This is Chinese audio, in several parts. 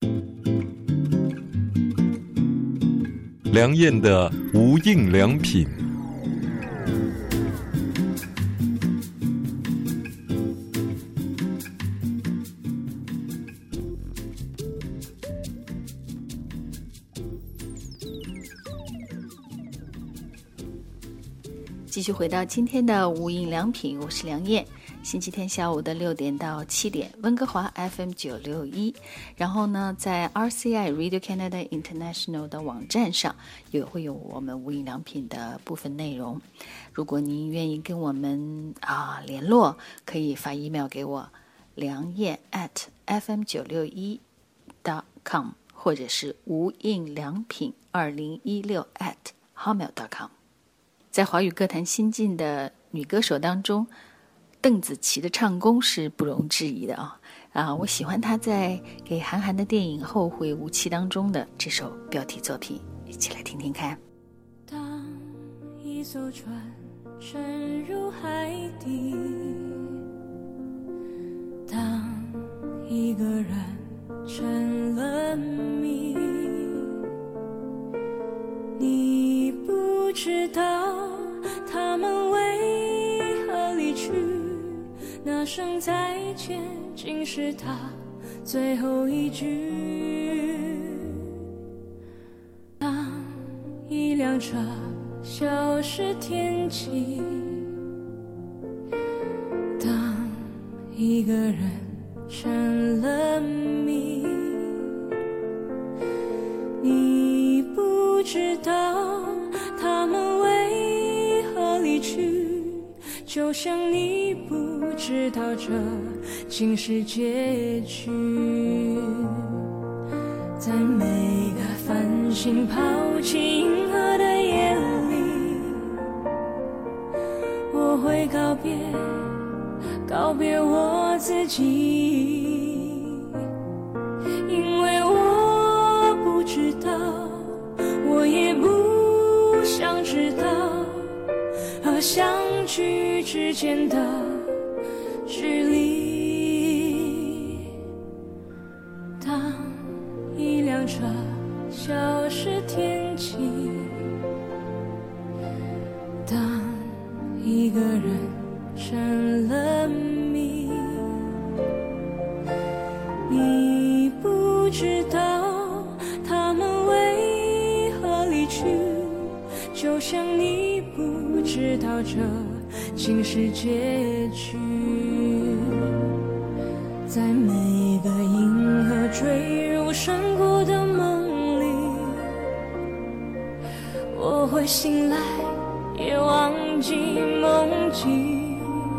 梁燕的无印良品。 继续回到今天的无印良品，我是梁燕。星期天下午的6点到7点，温哥华 FM961，然后呢，在 RCI Radio Canada International 的网站上也会有我们无印良品的部分内容。如果您愿意跟我们联络，可以发 email 给我，梁燕 @fm961.com， 或者是无印良品2016 @hotmail.com。在华语歌坛新晋的女歌手当中，邓紫棋的唱功是不容置疑的我喜欢她在给韩寒的电影《后会无期》当中的这首标题作品，一起来听听看。 当一艘船沉入海底，当一个人成了谜，你不知道他们为何离去，那声再见竟是他最后一句。当一辆车消失天际，当一个人成了谜，你不知道他们为何离去，就像你不知道这竟是结局。在每个繁星抛弃银河的夜里，我会告别我自己，因为我不知道，我也不想知道和相聚之间的距离。当一辆车消失天际，当一个人成了谜，你不知道他们为何离去，就像你不知道这竟是结局。在每个银河坠入山谷的梦里，我会醒来也忘记梦境，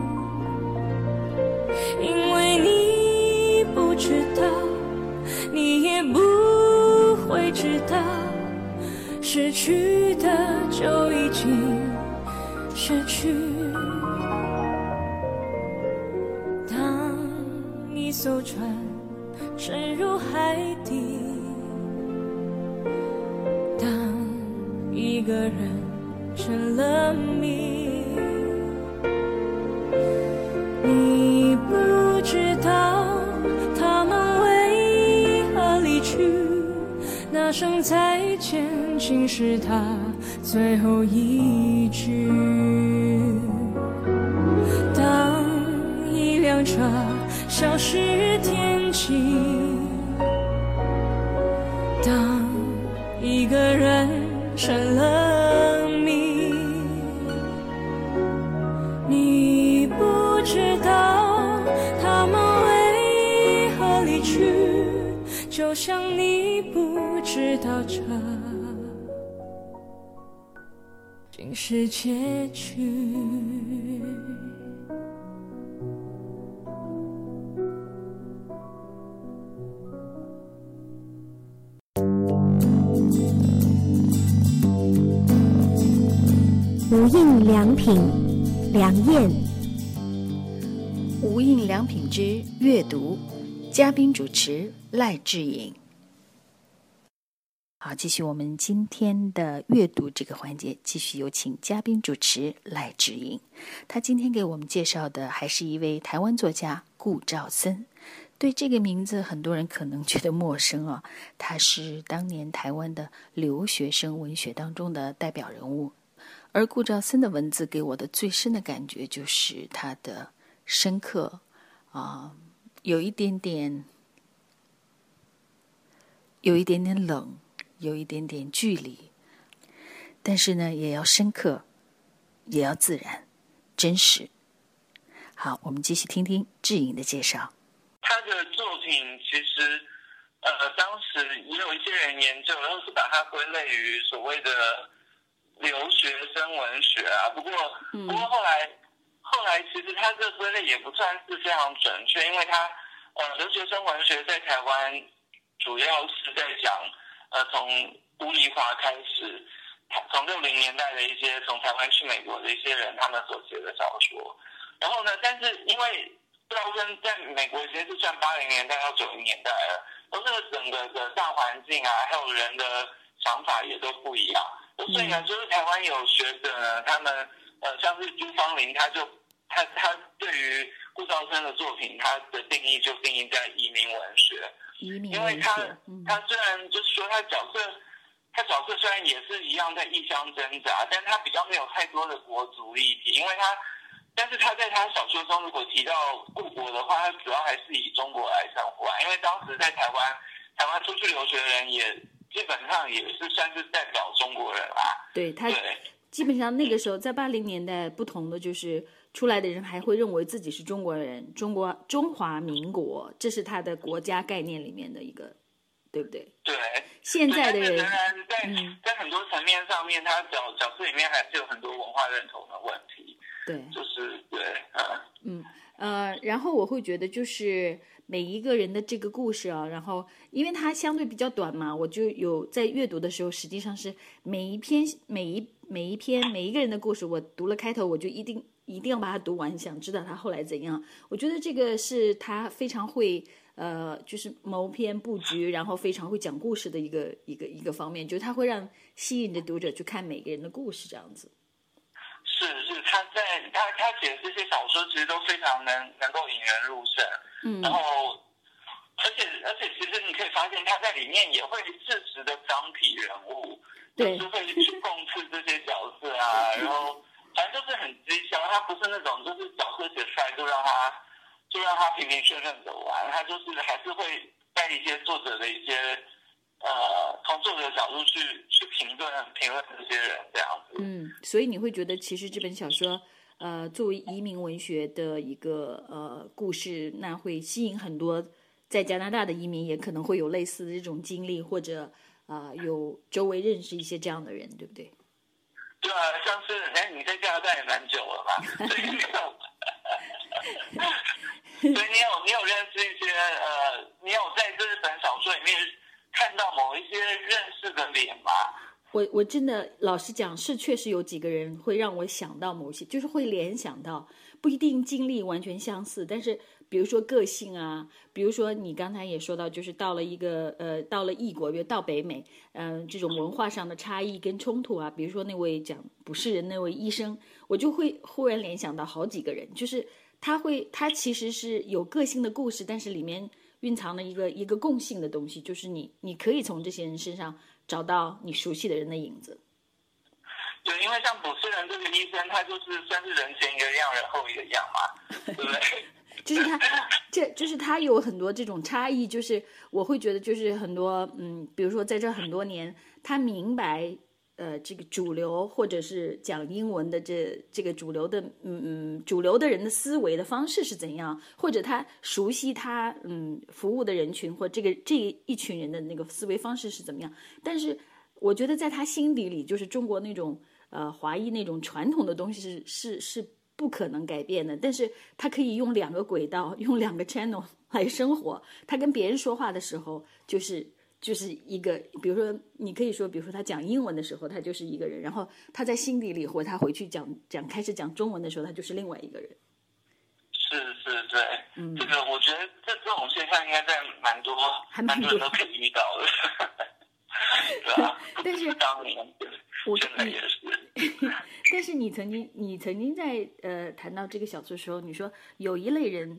因为你不知道，你也不会知道，失去的就已经失去。当一艘船沉入海底，当一个人成了谜，你不知道他们为何离去，那声再见竟是他最后一句。当一辆车消失天际，当一个人成了谜，你不知道他们为何离去，就像你不知道这竟是结局。 无印良品，梁燕。 无印良品之阅读，嘉宾主持赖智颖。好，继续我们今天的阅读这个环节，继续有请嘉宾主持赖智颖。他今天给我们介绍的还是一位台湾作家顾兆森。 对这个名字，很多人可能觉得陌生啊。他是当年台湾的留学生文学当中的代表人物，而顾兆森的文字给我的最深的感觉就是他的深刻有一点点冷，有一点点距离，但是呢，也要深刻，也要自然、真实。好，我们继续听听智颖的介绍。 他的作品其实，当时也有一些人研究，然后是把它归类于所谓的留学生文学啊。不过后来其实他这个归类也不算是非常准确，因为他留学生文学在台湾主要是在讲从吴蠡华开始，从60年代的一些从台湾去美国的一些人他们所写的小说。然后呢，但是因为顾兆森在美国已经是算80年代到90年代了，然后这个整个的大环境啊，还有人的想法也都不一样。所以呢，就是台湾有学者呢，他们像是朱芳林，他对于顾兆森的作品，他的定义就定义在移民文学。因为他虽然就是说他角色虽然也是一样在异乡挣扎，但他比较没有太多的国族议题，但是他在他小说中如果提到故国的话，他主要还是以中国来称呼啊，因为当时在台湾出去留学的人也基本上也是算是代表中国人啦。 对，基本上那个时候在80年代，不同的就是出来的人还会认为自己是中国人，中华民国，这是他的国家概念里面的一个，对不对？对。现在的人仍然在很多层面上面，他角色里面还是有很多文化认同的问题。 对， 就是对， 然后我会觉得就是每一个人的这个故事啊，然后因为它相对比较短嘛，我就有在阅读的时候，实际上是每一个人的故事，我读了开头，我就一定要把它读完，想知道他后来怎样。我觉得这个是他非常会就是谋篇布局，然后非常会讲故事的一个方面，就是他会吸引着读者去看每个人的故事这样子。 是，他写的这些小说其实都非常能够引人入胜，然后而且其实你可以发现他在里面也会适时的张提人物，就是会去讽刺这些角色啊，然后反正就是很机枪，他不是那种就是角色写出来就让他平平顺顺走完，他就是还是会带一些作者的一些从作者的角度去评论这些人这样子。 所以你会觉得其实这本小说作为移民文学的一个故事，那会吸引很多在加拿大的移民，也可能会有类似的这种经历，或者有周围认识一些这样的人，对不对？ 对啊，像是你在加拿大也蛮久了嘛，所以你有认识一些你有在这本小说里面看到某一些认识的脸吗？ 我真的老实讲，是确实有几个人会让我想到某些，就是会联想到，不一定经历完全相似，但是比如说个性啊，比如说你刚才也说到，就是到了异国，比如到北美，这种文化上的差异跟冲突啊，比如说那位讲不是人那位医生，我就会忽然联想到好几个人，就是他其实是有个性的故事，但是里面蕴藏了一个共性的东西，就是你可以从这些人身上找到你熟悉的人的影子。 对，因为像捕食人这个医生，他就是算是人前一个样，人后一个样嘛，对不对？ 就是他有很多这种差异，就是我会觉得就是很多比如说在这很多年，他明白这个主流或者是讲英文的这个主流的人的思维的方式是怎样，或者他熟悉他服务的人群或这一群人的那个思维方式是怎么样，但是我觉得在他心底里，就是中国那种华裔那种传统的东西是不可能改变的，但是他可以用2个轨道，用2个 channel 来生活。他跟别人说话的时候，就是一个，比如说你可以说，比如说他讲英文的时候，他就是一个人，然后他在心底里或他回去开始讲中文的时候，他就是另外一个人。 是，对，这个我觉得这种现象应该在蛮多人都可以遇到的。对啊， 但是当年现在也是。 但是你曾经在谈到这个小说的时候，你说有一类人，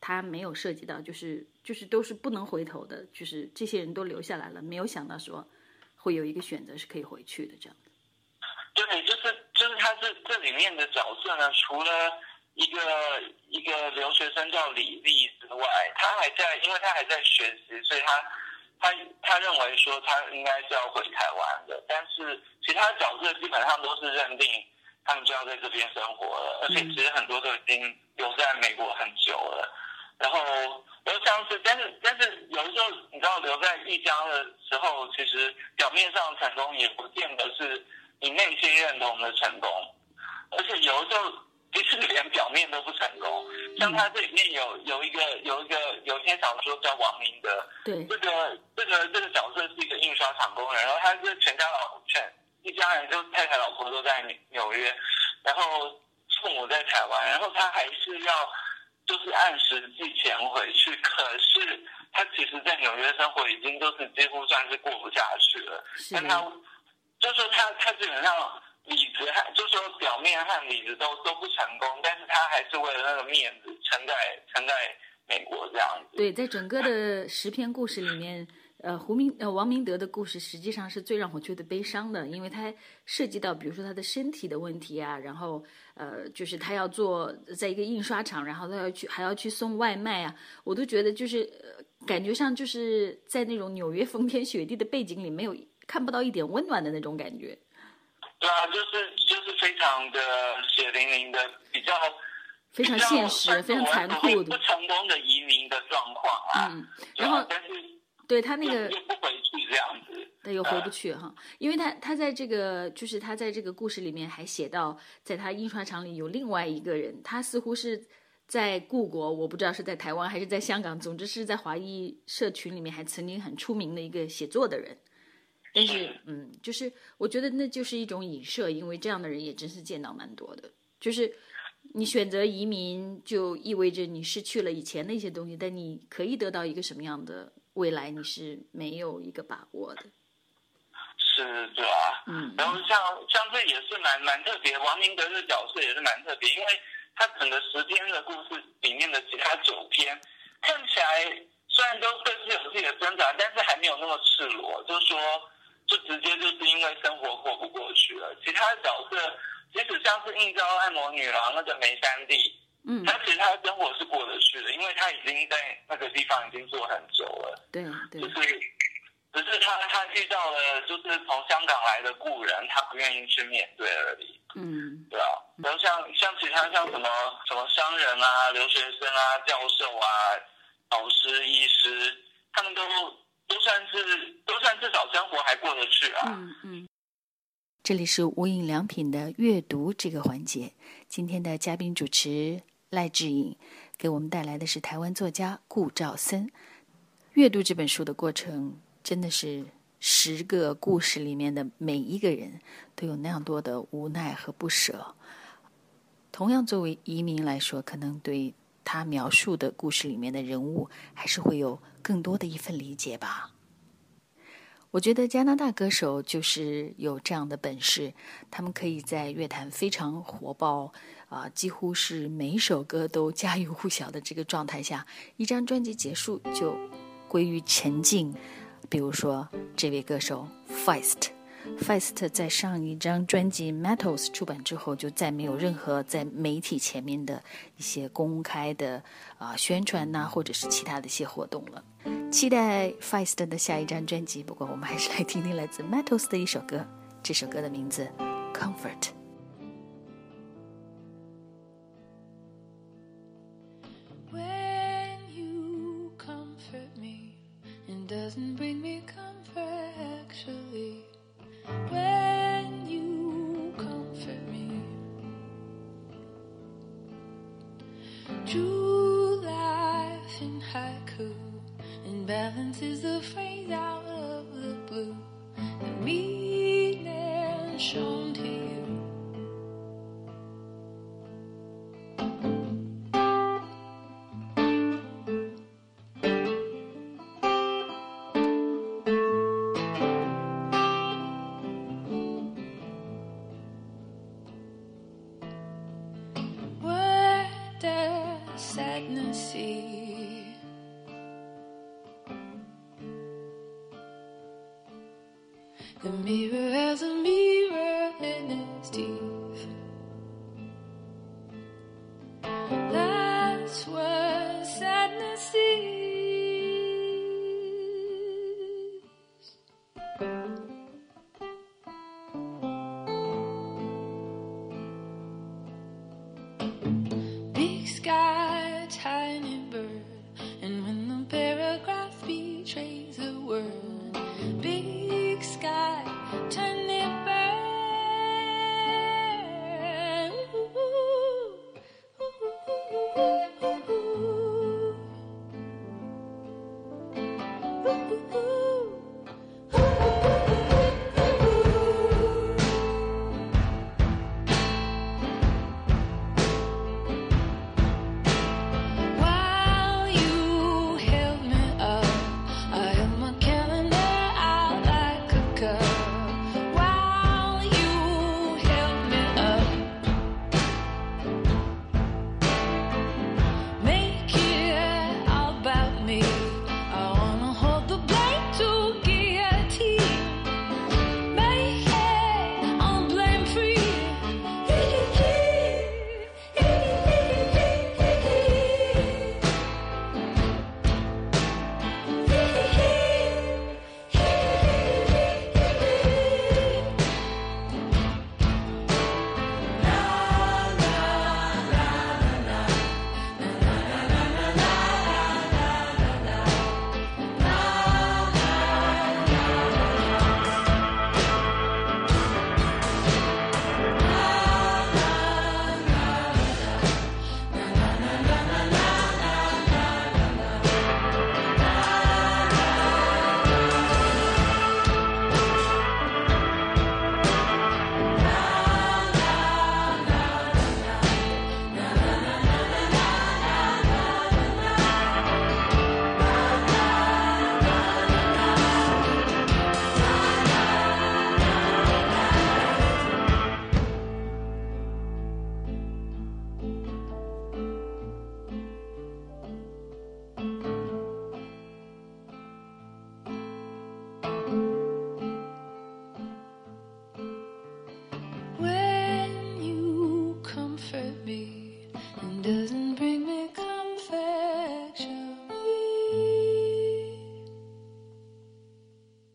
他没有涉及到，就是都是不能回头的，就是这些人都留下来了，没有想到说会有一个选择是可以回去的这样的。 对，就是他这里面的角色呢，除了一个留学生叫李丽之外，因为他还在学习，所以他认为说他应该是要回台湾的，但是其他角色基本上都是认定他们就要在这边生活了，而且其实很多都已经留在美国很久了。然后像是，但是有的时候你知道留在异乡的时候，其实表面上成功也不见得是你内心认同的成功，而且有的时候其实连表面都不成功。像他这里面有一篇小说叫王明德， 对， 这个角色是一个印刷厂工人，然后他是一家人就太太老婆都在纽约，然后父母在台湾，然后他还是要就是按时寄钱回去，可是他其实在纽约生活已经都是几乎算是过不下去了。但他就说他基本上理智就说表面和理智都不成功，但是他还是为了那个面子撑在美国这样子。 对，在整个的10篇故事里面，王明德的故事实际上是最让我觉得悲伤的，因为他涉及到比如说他的身体的问题啊，然后就是他要做在一个印刷厂，然后还要去送外卖啊，我都觉得就是感觉上就是在那种纽约风天雪地的背景里看不到一点温暖的那种感觉。 对啊，就是非常的血淋淋的， 非常现实、非常残酷的不成功的移民的状况啊。 然后但是对他那个又不回去这样子， 他又回不去哈，因为他在这个就是他在这个故事里面还写到，在他印刷厂里有另外一个人，他似乎是在故国，我不知道是在台湾还是在香港，总之是在华裔社群里面还曾经很出名的一个写作的人。但是就是我觉得那就是一种影射，因为这样的人也真是见到蛮多的。就是你选择移民，就意味着你失去了以前的一些东西，但你可以得到一个什么样的未来，你是没有一个把握的。 是，对啊。然后像这也是蛮特别，王明德这个角色也是蛮特别，因为他整个10篇的故事里面的其他9篇看起来虽然都各自有自己的挣扎，但是还没有那么赤裸，就是说就直接就是因为生活过不过去了。其他的角色即使像是应召按摩女郎那个梅山地，他其实他的生活是过得去的，因为他已经在那个地方已经做很久了。 对， 只是他遇到了就是从香港来的故人，他不愿意去面对而已。对啊。然后像其他像什么商人啊、留学生啊、教授啊、老师、医师，他们都算至少生活还过得去啊。 这里是无印良品的阅读这个环节，今天的嘉宾主持赖志颖给我们带来的是台湾作家顾兆森。阅读这本书的过程真的是10个故事里面的每一个人都有那样多的无奈和不舍。同样作为移民来说，可能对他描述的故事里面的人物还是会有更多的一份理解吧。我觉得加拿大歌手就是有这样的本事，他们可以在乐坛非常火爆几乎是每一首歌都家喻户晓的这个状态下，一张专辑结束就归于沉静。比如说这位歌手 Feist 在上一张专辑 Metals 出版之后，就再没有任何在媒体前面的一些公开的宣传或者是其他的一些活动了。期待 Feist 的下一张专辑，不过我们还是来听听来自 Metals 的一首歌，这首歌的名字 Comfort。 When you comfort me, it doesn't bring me comfort actually. When you comfort me, true life in haiku, and balance is the phrase out of the blue, the meaning shown to you. Where does sadness see The mirror has a mirror in its teeth. That's what sadness is. Big sky, tiny bird, and when the paragraph betrays a word, big